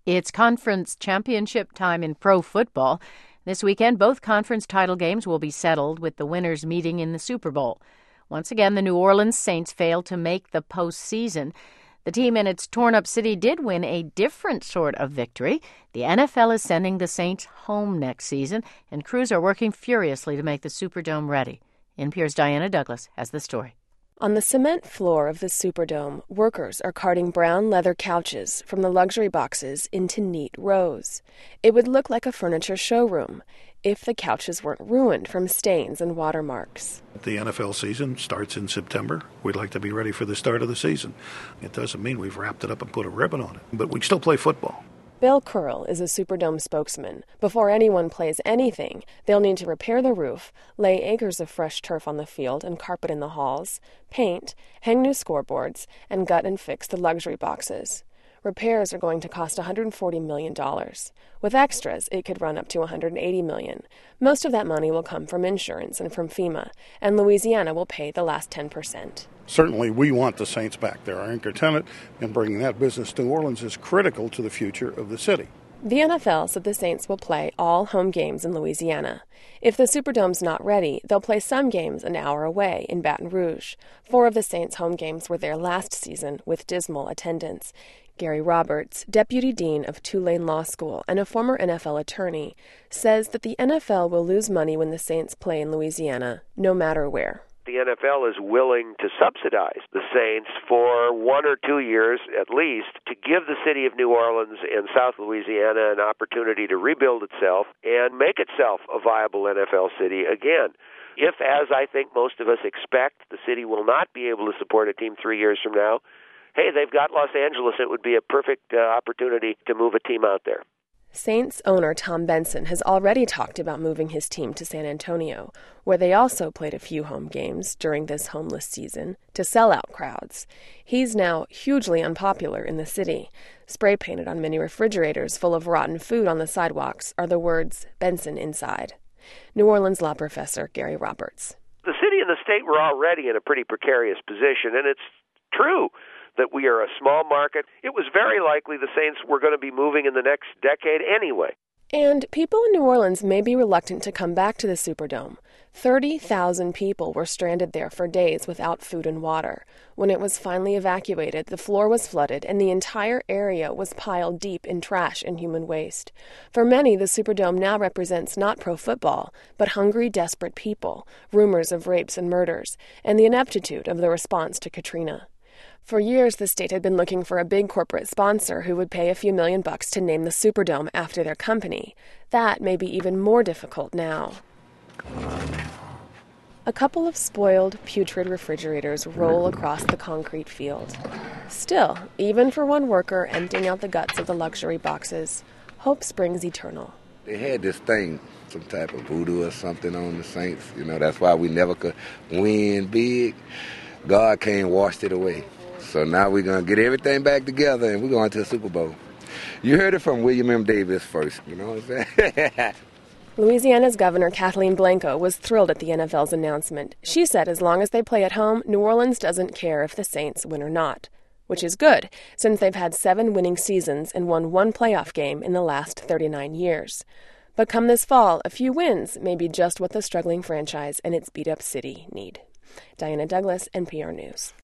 It's conference championship time in pro football. This weekend, both conference title games will be settled, with the winners meeting in the Super Bowl. Once again, the New Orleans Saints failed to make the postseason. The team in its torn-up city did win a different sort of victory. The NFL is sending the Saints home next season, and crews are working furiously to make the Superdome ready. NPR's Diana Douglas has the story. On the cement floor of the Superdome, workers are carting brown leather couches from the luxury boxes into neat rows. It would look like a furniture showroom if the couches weren't ruined from stains and watermarks. The NFL season starts in September. We'd like to be ready for the start of the season. It doesn't mean we've wrapped it up and put a ribbon on it, but we still play football. Bill Curl is a Superdome spokesman. Before anyone plays anything, they'll need to repair the roof, lay acres of fresh turf on the field and carpet in the halls, paint, hang new scoreboards, and gut and fix the luxury boxes. Repairs are going to cost $140 million. With extras, it could run up to $180 million. Most of that money will come from insurance and from FEMA, and Louisiana will pay the last 10%. Certainly, we want the Saints back. They're our anchor tenant, and bringing that business to New Orleans is critical to the future of the city. The NFL said the Saints will play all home games in Louisiana. If the Superdome's not ready, they'll play some games an hour away in Baton Rouge. 4 of the Saints' home games were there last season with dismal attendance. Gary Roberts, deputy dean of Tulane Law School and a former NFL attorney, says that the NFL will lose money when the Saints play in Louisiana, no matter where. The NFL is willing to subsidize the Saints for 1 or 2 years at least to give the city of New Orleans and South Louisiana an opportunity to rebuild itself and make itself a viable NFL city again. If, as I think most of us expect, the city will not be able to support a team 3 years from now, hey, they've got Los Angeles. It would be a perfect opportunity to move a team out there. Saints owner Tom Benson has already talked about moving his team to San Antonio, where they also played a few home games during this homeless season to sell out crowds. He's now hugely unpopular in the city. Spray painted on many refrigerators full of rotten food on the sidewalks are the words "Benson inside." New Orleans law professor Gary Roberts. The city and the state were already in a pretty precarious position, and it's true that we are a small market. It was very likely the Saints were going to be moving in the next decade anyway. And people in New Orleans may be reluctant to come back to the Superdome. 30,000 people were stranded there for days without food and water. When it was finally evacuated, the floor was flooded and the entire area was piled deep in trash and human waste. For many, the Superdome now represents not pro football, but hungry, desperate people, rumors of rapes and murders, and the ineptitude of the response to Katrina. For years, the state had been looking for a big corporate sponsor who would pay a few $million to name the Superdome after their company. That may be even more difficult now. A couple of spoiled, putrid refrigerators roll across the concrete field. Still, even for one worker emptying out the guts of the luxury boxes, hope springs eternal. They had this thing, some type of voodoo or something on the Saints. That's why we never could win big. God came and washed it away. So now we're going to get everything back together and we're going to the Super Bowl. You heard it from William M. Davis first, you know what I'm saying? Louisiana's Governor Kathleen Blanco was thrilled at the NFL's announcement. She said as long as they play at home, New Orleans doesn't care if the Saints win or not. Which is good, since they've had 7 winning seasons and won 1 playoff game in the last 39 years. But come this fall, a few wins may be just what the struggling franchise and its beat-up city need. Diana Douglas, NPR News.